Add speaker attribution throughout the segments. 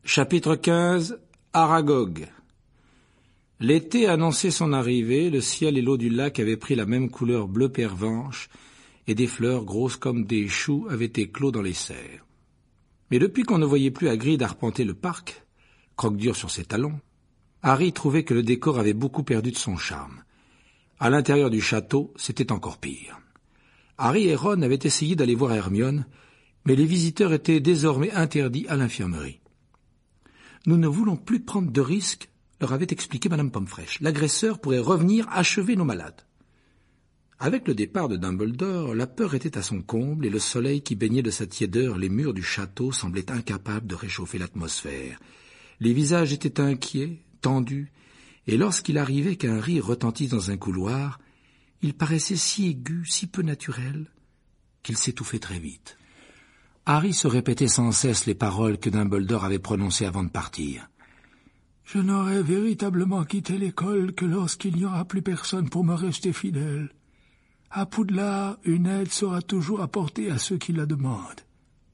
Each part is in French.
Speaker 1: Chapitre 15. Aragog. L'été annonçait son arrivée, le ciel et l'eau du lac avaient pris la même couleur bleu pervenche, et des fleurs grosses comme des choux avaient éclos dans les serres. Mais depuis qu'on ne voyait plus Hagrid arpenter le parc, croque-dur sur ses talons, Harry trouvait que le décor avait beaucoup perdu de son charme. À l'intérieur du château, c'était encore pire. Harry et Ron avaient essayé d'aller voir Hermione, mais les visiteurs étaient désormais interdits à l'infirmerie. « Nous ne voulons plus prendre de risques, » leur avait expliqué Madame Pomfrèche. « L'agresseur pourrait revenir achever nos malades. » Avec le départ de Dumbledore, la peur était à son comble et le soleil qui baignait de sa tiédeur les murs du château semblait incapable de réchauffer l'atmosphère. Les visages étaient inquiets, tendus, et lorsqu'il arrivait qu'un rire retentisse dans un couloir, il paraissait si aigu, si peu naturel, qu'il s'étouffait très vite. Harry se répétait sans cesse les paroles que Dumbledore avait prononcées avant de partir. « Je n'aurai véritablement quitté l'école que lorsqu'il n'y aura plus personne pour me rester fidèle. À Poudlard, une aide sera toujours apportée à ceux qui la demandent. »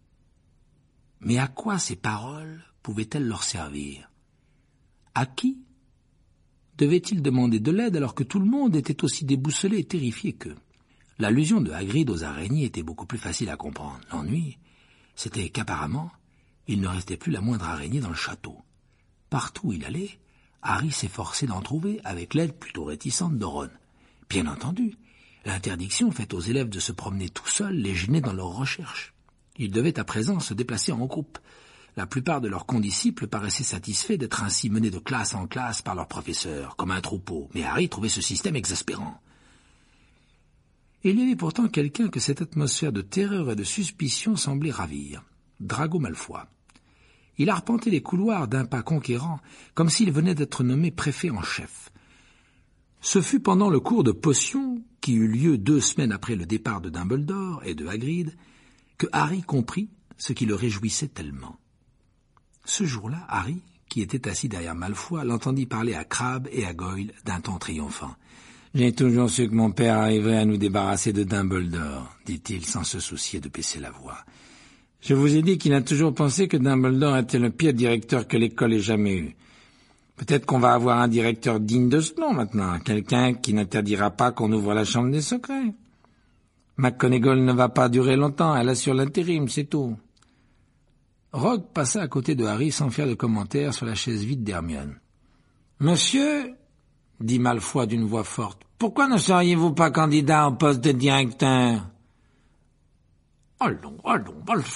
Speaker 1: Mais à quoi ces paroles pouvaient-elles leur servir? À qui devait-il demander de l'aide alors que tout le monde était aussi déboussolé et terrifié qu'eux? L'allusion de Hagrid aux araignées était beaucoup plus facile à comprendre. L'ennui, c'était qu'apparemment, il ne restait plus la moindre araignée dans le château. Partout où il allait, Harry s'efforçait d'en trouver avec l'aide plutôt réticente de Ron. Bien entendu, l'interdiction faite aux élèves de se promener tout seuls les gênait dans leurs recherches. Ils devaient à présent se déplacer en groupe. La plupart de leurs condisciples paraissaient satisfaits d'être ainsi menés de classe en classe par leur professeur, comme un troupeau, mais Harry trouvait ce système exaspérant. Il y avait pourtant quelqu'un que cette atmosphère de terreur et de suspicion semblait ravir, Drago Malfoy. Il arpentait les couloirs d'un pas conquérant, comme s'il venait d'être nommé préfet en chef. Ce fut pendant le cours de potions, qui eut lieu 2 semaines après le départ de Dumbledore et de Hagrid, que Harry comprit ce qui le réjouissait tellement. Ce jour-là, Harry, qui était assis derrière Malfoy, l'entendit parler à Crabbe et à Goyle d'un ton triomphant. « J'ai toujours su que mon père arriverait à nous débarrasser de Dumbledore, » dit-il sans se soucier de baisser la voix. « Je vous ai dit qu'il a toujours pensé que Dumbledore était le pire directeur que l'école ait jamais eu. Peut-être qu'on va avoir un directeur digne de ce nom maintenant, quelqu'un qui n'interdira pas qu'on ouvre la chambre des secrets. McGonagall ne va pas durer longtemps, elle assure l'intérim, c'est tout. » Rogue passa à côté de Harry sans faire de commentaire sur la chaise vide d'Hermione. « Monsieur, » dit Malfoy d'une voix forte, « pourquoi ne seriez-vous pas candidat au poste de directeur ?»« Allons, Malfoy, »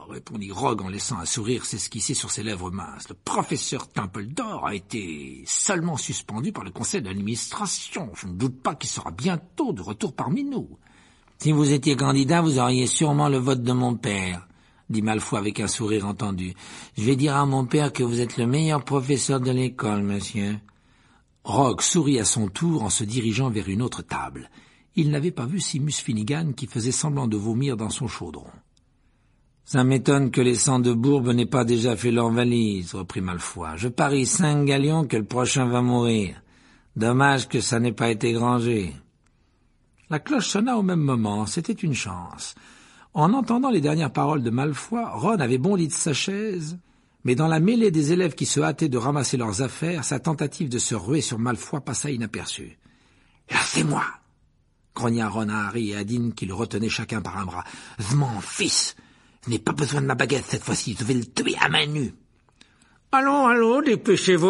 Speaker 1: répondit Rogue en laissant un sourire s'esquisser sur ses lèvres minces. « Le professeur Dumbledore a été seulement suspendu par le conseil d'administration. Je ne doute pas qu'il sera bientôt de retour parmi nous. »« Si vous étiez candidat, vous auriez sûrement le vote de mon père, » dit Malfoy avec un sourire entendu. « Je vais dire à mon père que vous êtes le meilleur professeur de l'école, monsieur. » Rogue sourit à son tour en se dirigeant vers une autre table. Il n'avait pas vu Seamus Finnegan qui faisait semblant de vomir dans son chaudron. « Ça m'étonne que les sangs de Bourbe n'aient pas déjà fait leur valise, » reprit Malfoy. « Je parie 5 galions que le prochain va mourir. Dommage que ça n'ait pas été grangé. » La cloche sonna au même moment, c'était une chance. En entendant les dernières paroles de Malfoy, Ron avait bondi de sa chaise, mais dans la mêlée des élèves qui se hâtaient de ramasser leurs affaires, sa tentative de se ruer sur Malfoy passa inaperçue. « Laissez-moi » grogna Ron à Harry et à Dean qui le retenaient chacun par un bras. « Mon fils, je n'ai pas besoin de ma baguette cette fois-ci, je vais le tuer à main nue. »« Allons, dépêchez-vous »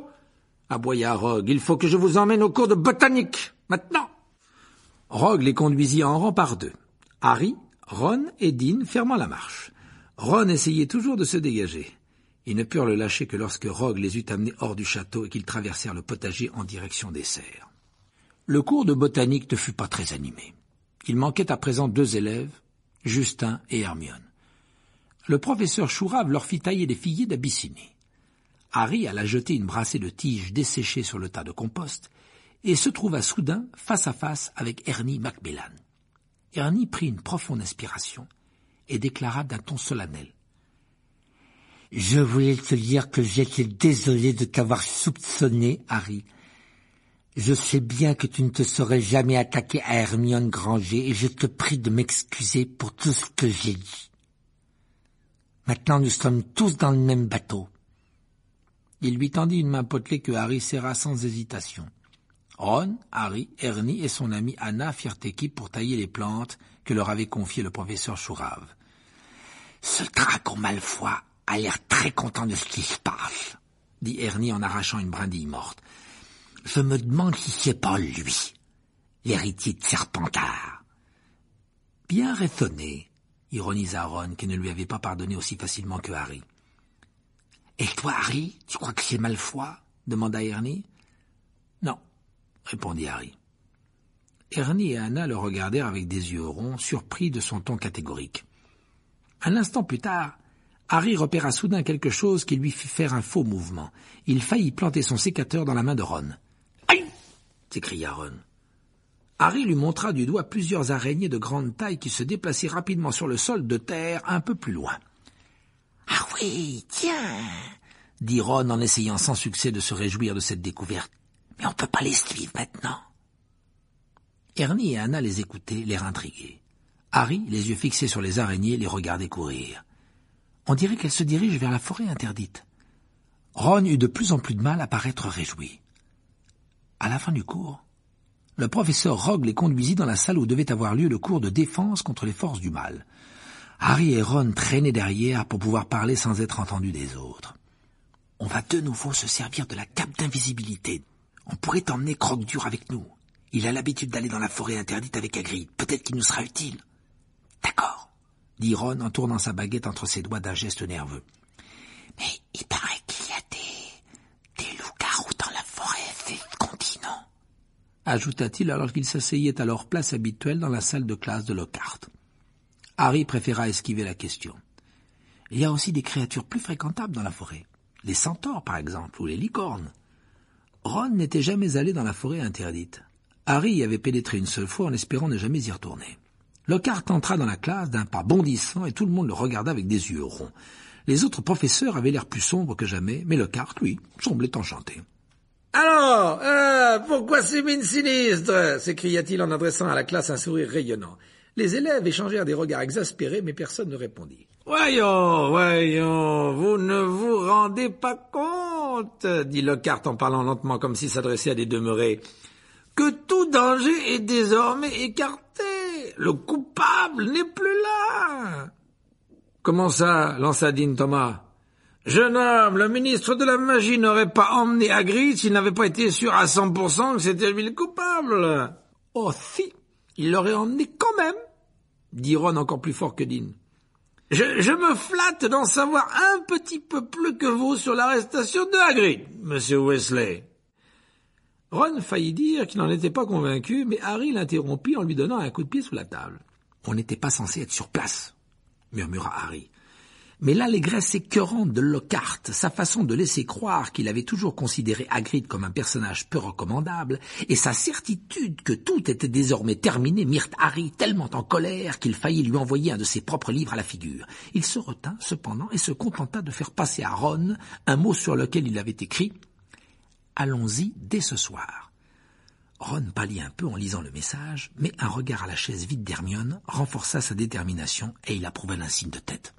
Speaker 1: aboya Rogue. « Il faut que je vous emmène au cours de botanique, maintenant !» Rogue les conduisit en rang par 2. Harry, Ron et Dean fermant la marche. Ron essayait toujours de se dégager. Ils ne purent le lâcher que lorsque Rogue les eut amenés hors du château et qu'ils traversèrent le potager en direction des serres. Le cours de botanique ne fut pas très animé. Il manquait à présent 2 élèves, Justin et Hermione. Le professeur Chourave leur fit tailler des figuiers d'Abyssinie. Harry alla jeter une brassée de tiges desséchées sur le tas de compost et se trouva soudain face à face avec Ernie Macmillan. Ernie prit une profonde inspiration et déclara d'un ton solennel. « Je voulais te dire que j'étais désolé de t'avoir soupçonné, Harry. Je sais bien que tu ne te serais jamais attaqué à Hermione Granger et je te prie de m'excuser pour tout ce que j'ai dit. »
Speaker 2: Maintenant, nous sommes tous dans le même bateau. »
Speaker 1: Il lui tendit une main potelée que Harry serra sans hésitation. Ron, Harry, Ernie et son amie Anna firent équipe pour tailler les plantes que leur avait confiées le professeur Chourave.
Speaker 2: « Ce dragon Malfoy a l'air très content de ce qui se passe, »
Speaker 1: dit Ernie en arrachant une brindille morte.
Speaker 2: « Je me demande si c'est pas lui, l'héritier de Serpentard. »
Speaker 1: Bien raisonné, ironisa Ron, qui ne lui avait pas pardonné aussi facilement que Harry.
Speaker 2: « Et toi, Harry, tu crois que c'est Malfoy ?» demanda Ernie.
Speaker 1: « Non, » répondit Harry. Ernie et Anna le regardèrent avec des yeux ronds, surpris de son ton catégorique. Un instant plus tard, Harry repéra soudain quelque chose qui lui fit faire un faux mouvement. Il faillit planter son sécateur dans la main de Ron.
Speaker 2: « Aïe !»
Speaker 1: s'écria Ron. Harry lui montra du doigt plusieurs araignées de grande taille qui se déplaçaient rapidement sur le sol de terre un peu plus loin.
Speaker 2: « Ah oui, tiens !» dit Ron en essayant sans succès de se réjouir de cette découverte. « Mais on peut pas les suivre maintenant. »
Speaker 1: Ernie et Anna les écoutaient, l'air intrigués. Harry, les yeux fixés sur les araignées, les regardait courir. On dirait qu'elles se dirigent vers la forêt interdite. Ron eut de plus en plus de mal à paraître réjoui. À la fin du cours, le professeur Rogue les conduisit dans la salle où devait avoir lieu le cours de défense contre les forces du mal. Harry et Ron traînaient derrière pour pouvoir parler sans être entendus des autres.
Speaker 2: « On va de nouveau se servir de la cape d'invisibilité. On pourrait emmener Croque-Dur avec nous. Il a l'habitude d'aller dans la forêt interdite avec Hagrid. Peut-être qu'il nous sera utile. »« D'accord, » dit Ron en tournant sa baguette entre ses doigts d'un geste nerveux. « Mais il paraît qu'il y a des loups-garous dans la forêt, c'est ce continent. »
Speaker 1: ajouta-t-il alors qu'ils s'asseyaient à leur place habituelle dans la salle de classe de Lockhart. Harry préféra esquiver la question. Il y a aussi des créatures plus fréquentables dans la forêt. Les centaures, par exemple, ou les licornes. Ron n'était jamais allé dans la forêt interdite. Harry y avait pénétré une seule fois en espérant ne jamais y retourner. Lockhart entra dans la classe d'un pas bondissant et tout le monde le regarda avec des yeux ronds. Les autres professeurs avaient l'air plus sombres que jamais, mais Lockhart, lui, semblait enchanté. « Alors, pourquoi ces mines sinistres ?» s'écria-t-il en adressant à la classe un sourire rayonnant. Les élèves échangèrent des regards exaspérés, mais personne ne répondit. « Voyons, vous ne vous rendez pas compte, » dit Lockhart en parlant lentement comme s'il s'adressait à des demeurés, « que tout danger est désormais écarté. Le coupable n'est plus là. » « Comment ça ?» lança Dean Thomas. « Jeune homme, le ministre de la Magie n'aurait pas emmené Hagrid s'il n'avait pas été sûr à 100% que c'était lui le coupable. »« Oh si, il l'aurait emmené quand même, » dit Ron encore plus fort que Dean. « Je me flatte d'en savoir un petit peu plus que vous sur l'arrestation de Hagrid, monsieur Weasley. » Ron faillit dire qu'il n'en était pas convaincu, mais Harry l'interrompit en lui donnant un coup de pied sous la table. « On n'était pas censé être sur place, » murmura Harry. Mais l'allégresse écœurante de Lockhart, sa façon de laisser croire qu'il avait toujours considéré Hagrid comme un personnage peu recommandable, et sa certitude que tout était désormais terminé mirent Harry tellement en colère qu'il faillit lui envoyer un de ses propres livres à la figure. Il se retint cependant et se contenta de faire passer à Ron un mot sur lequel il avait écrit « Allons-y dès ce soir ». Ron pâlit un peu en lisant le message, mais un regard à la chaise vide d'Hermione renforça sa détermination et il approuva d'un signe de tête.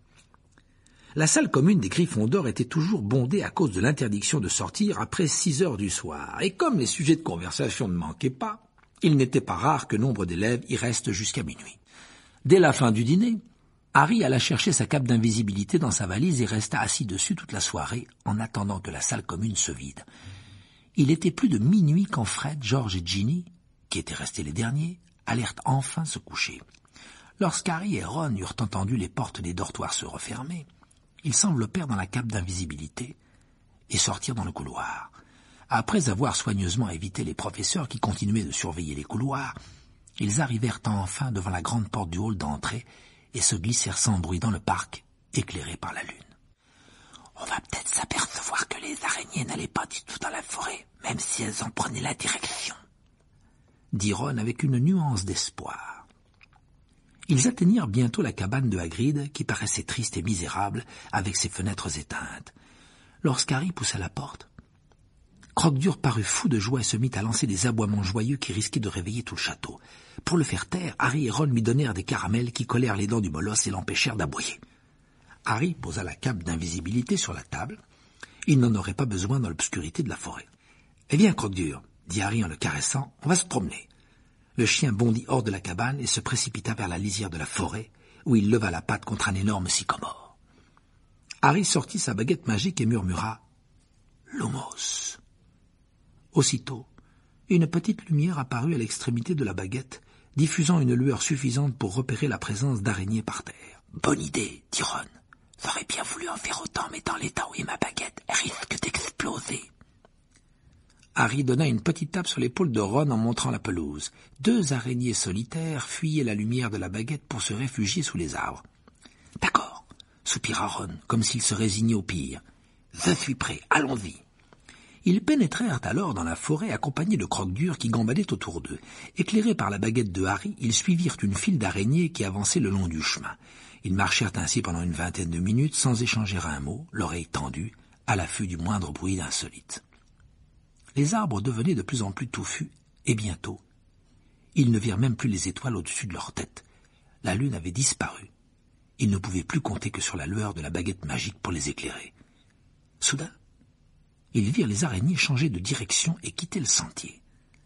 Speaker 1: La salle commune des Griffons d'Or était toujours bondée à cause de l'interdiction de sortir après 6 heures du soir, et comme les sujets de conversation ne manquaient pas, il n'était pas rare que nombre d'élèves y restent jusqu'à minuit. Dès la fin du dîner, Harry alla chercher sa cape d'invisibilité dans sa valise et resta assis dessus toute la soirée en attendant que la salle commune se vide. Il était plus de minuit quand Fred, George et Ginny, qui étaient restés les derniers, allèrent enfin se coucher. Lorsqu'Harry et Ron eurent entendu les portes des dortoirs se refermer, ils s'enveloppèrent dans la cape d'invisibilité et sortirent dans le couloir. Après avoir soigneusement évité les professeurs qui continuaient de surveiller les couloirs, ils arrivèrent enfin devant la grande porte du hall d'entrée et se glissèrent sans bruit dans le parc, éclairé par la lune. « On va peut-être s'apercevoir que les araignées n'allaient pas du tout dans la forêt, même si elles en prenaient la direction, » dit Ron avec une nuance d'espoir. Ils atteignirent bientôt la cabane de Hagrid, qui paraissait triste et misérable, avec ses fenêtres éteintes. Lorsqu'Harry poussa la porte, Croque-Dur parut fou de joie et se mit à lancer des aboiements joyeux qui risquaient de réveiller tout le château. Pour le faire taire, Harry et Ron lui donnèrent des caramels qui collèrent les dents du molosse et l'empêchèrent d'aboyer.
Speaker 2: Harry posa la cape d'invisibilité sur la table. Il n'en aurait pas besoin dans l'obscurité de la forêt. « Eh bien, Croque-Dur, dit Harry en le caressant, on va se promener. » Le chien bondit hors de la cabane et se précipita vers la lisière de la forêt, où il leva la patte contre un énorme sycomore. Harry sortit sa baguette magique et murmura « Lumos ». Aussitôt, une petite lumière apparut à l'extrémité de la baguette, diffusant une lueur suffisante pour repérer la présence d'araignées par terre. « Bonne idée, dit Ron. J'aurais bien voulu en faire autant, mais dans l'état où est ma baguette, elle risque d'exploser. » Harry donna une petite tape sur l'épaule de Ron en montrant la pelouse. 2 araignées solitaires fuyaient la lumière de la baguette pour se réfugier sous les arbres. « D'accord, » soupira Ron, comme s'il se résignait au pire. « Je suis prêt, allons-y. » Ils pénétrèrent alors dans la forêt accompagnés de Croque-Dur qui gambadaient autour d'eux. Éclairés par la baguette de Harry, ils suivirent une file d'araignées qui avançait le long du chemin. Ils marchèrent ainsi pendant une vingtaine de minutes sans échanger un mot, l'oreille tendue, à l'affût du moindre bruit insolite. Les arbres devenaient de plus en plus touffus, et bientôt, ils ne virent même plus les étoiles au-dessus de leur tête. La lune avait disparu. Ils ne pouvaient plus compter que sur la lueur de la baguette magique pour les éclairer. Soudain, ils virent les araignées changer de direction et quitter le sentier.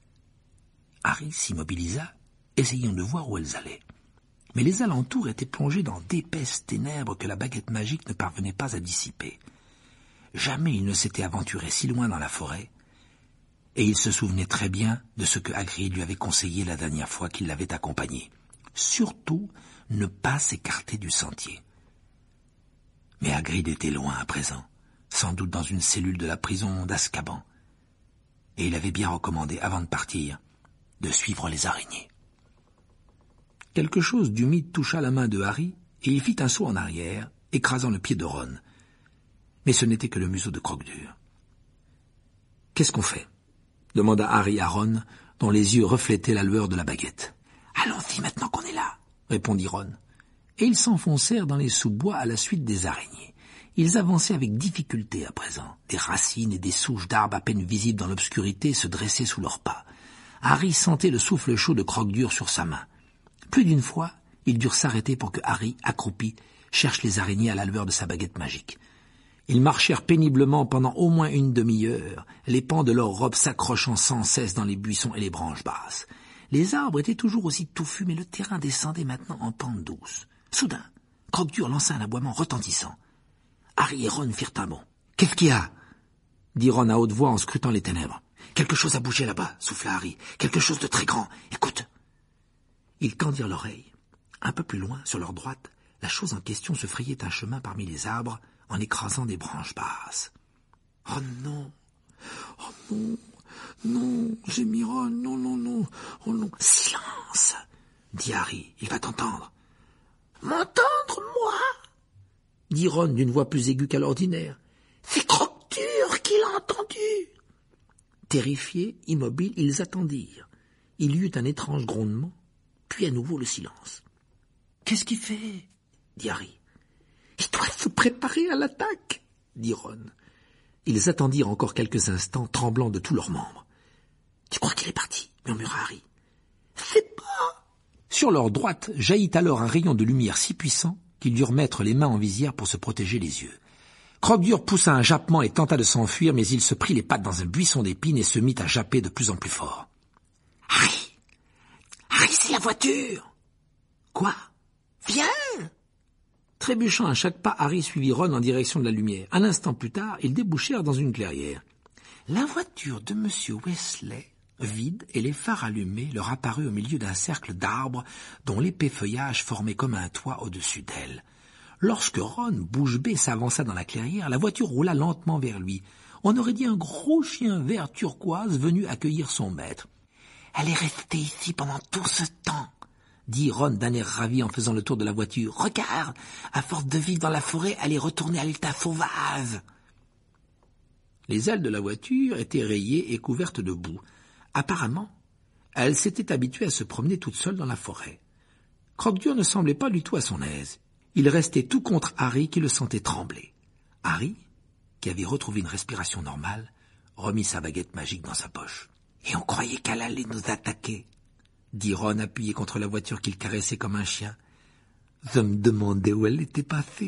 Speaker 2: Harry s'immobilisa, essayant de voir où elles allaient. Mais les alentours étaient plongés dans d'épaisses ténèbres que la baguette magique ne parvenait pas à dissiper. Jamais il ne s'était aventuré si loin dans la forêt, et il se souvenait très bien de ce que Hagrid lui avait conseillé la dernière fois qu'il l'avait accompagné. Surtout, ne pas s'écarter du sentier. Mais Hagrid était loin à présent, sans doute dans une cellule de la prison d'Azkaban, et il avait bien recommandé, avant de partir, de suivre les araignées. Quelque chose d'humide toucha la main de Harry, et il fit un saut en arrière, écrasant le pied de Ron. Mais ce n'était que le museau de Croque-Dur. « Qu'est-ce qu'on fait ?» demanda Harry à Ron, dont les yeux reflétaient la lueur de la baguette. « Allons-y maintenant qu'on est là !» répondit Ron. Et ils s'enfoncèrent dans les sous-bois à la suite des araignées. Ils avançaient avec difficulté à présent. Des racines et des souches d'arbres à peine visibles dans l'obscurité se dressaient sous leurs pas. Harry sentait le souffle chaud de Croque-Dur sur sa main. Plus d'une fois, ils durent s'arrêter pour que Harry, accroupi, cherche les araignées à la lueur de sa baguette magique. Ils marchèrent péniblement pendant au moins une demi-heure, les pans de leurs robes s'accrochant sans cesse dans les buissons et les branches basses. Les arbres étaient toujours aussi touffus, mais le terrain descendait maintenant en pente douce. Soudain, Croque-Dur lança un aboiement retentissant. Harry et Ron firent un bond. « Qu'est-ce qu'il y a ?» dit Ron à haute voix en scrutant les ténèbres. « Quelque chose a bougé là-bas, » souffla Harry. « Quelque chose de très grand. Écoute !» Ils tendirent l'oreille. Un peu plus loin, sur leur droite, la chose en question se frayait un chemin parmi les arbres en écrasant des branches basses. « Oh non! Oh non! Non! Gémit Ron! Non, non, non! Oh non! Silence !» dit Harry. « Il va t'entendre. »« M'entendre, moi ?» dit Ron d'une voix plus aiguë qu'à l'ordinaire. « C'est Croque-Dur qui l'a entendu !» Terrifiés, immobiles, ils attendirent. Il y eut un étrange grondement, puis à nouveau le silence. « Qu'est-ce qu'il fait ?» dit Harry. « Il doit se préparer à l'attaque !» dit Ron. Ils attendirent encore quelques instants, tremblant de tous leurs membres. « Tu crois qu'il est parti ?» murmura Harry. « C'est pas !» Sur leur droite jaillit alors un rayon de lumière si puissant qu'ils durent mettre les mains en visière pour se protéger les yeux. Croque-Dur poussa un jappement et tenta de s'enfuir, mais il se prit les pattes dans un buisson d'épines et se mit à japper de plus en plus fort. « Harry ! Harry, c'est la voiture !»« Quoi ? Viens !» Trébuchant à chaque pas, Harry suivit Ron en direction de la lumière. Un instant plus tard, ils débouchèrent dans une clairière. La voiture de M. Weasley, vide et les phares allumés, leur apparut au milieu d'un cercle d'arbres dont l'épais feuillage formait comme un toit au-dessus d'elle. Lorsque Ron, bouche bée, s'avança dans la clairière, la voiture roula lentement vers lui. On aurait dit un gros chien vert turquoise venu accueillir son maître. « Elle est restée ici pendant tout ce temps !» dit Ron d'un air ravi en faisant le tour de la voiture. « Regarde, à force de vivre dans la forêt, elle est retournée à l'état sauvage !» Les ailes de la voiture étaient rayées et couvertes de boue. Apparemment, elle s'était habituée à se promener toute seule dans la forêt. Croque-Dur ne semblait pas du tout à son aise. Il restait tout contre Harry qui le sentait trembler. Harry, qui avait retrouvé une respiration normale, remit sa baguette magique dans sa poche. « Et on croyait qu'elle allait nous attaquer !» dit Ron appuyé contre la voiture qu'il caressait comme un chien. « Je me demandais où elle était passée. »